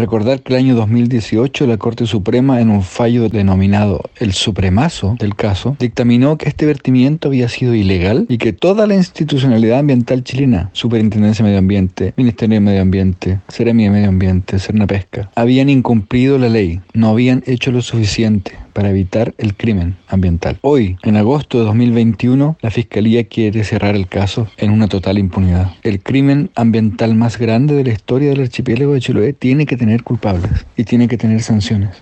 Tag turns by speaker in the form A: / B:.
A: Recordar que el año 2018 la Corte Suprema, en un fallo denominado el supremazo del caso, dictaminó que este vertimiento había sido ilegal y que toda la institucionalidad ambiental chilena, Superintendencia de Medio Ambiente, Ministerio de Medio Ambiente, Seremi de Medio Ambiente, Sernapesca, habían incumplido la ley, no habían hecho lo suficiente para evitar el crimen ambiental. Hoy, en agosto de 2021, la Fiscalía quiere cerrar el caso en una total impunidad. El crimen ambiental más grande de la historia del archipiélago de Chiloé tiene que tener culpables y tiene que tener sanciones.